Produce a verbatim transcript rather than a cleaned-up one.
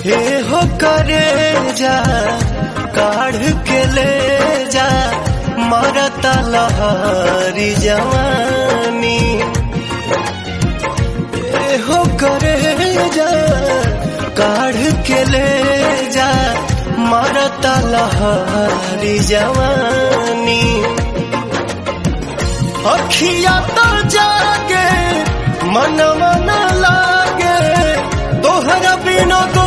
हे हो करे जा काढ़ के ले जा मरता लहरी जवानी। हे हो करे जा काढ़ के ले जा मरता लहरी जवानी। अखिया तो जागे मन मन लागे तोहरा बिना तो